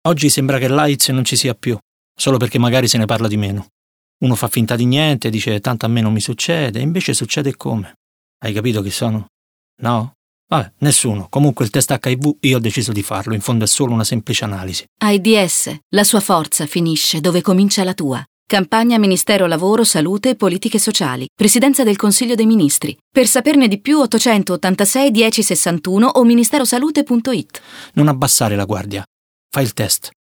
Oggi sembra che l'AIDS non ci sia più, solo perché magari se ne parla di meno. Uno fa finta di niente, dice tanto a me non mi succede, invece succede come? Hai capito chi sono? No? Vabbè, nessuno. Comunque il test HIV io ho deciso di farlo, in fondo è solo una semplice analisi. AIDS, la sua forza finisce dove comincia la tua. Campagna Ministero Lavoro, Salute e Politiche Sociali. Presidenza del Consiglio dei Ministri. Per saperne di più 886 10 61 o ministerosalute.it. Non abbassare la guardia. Fai il test.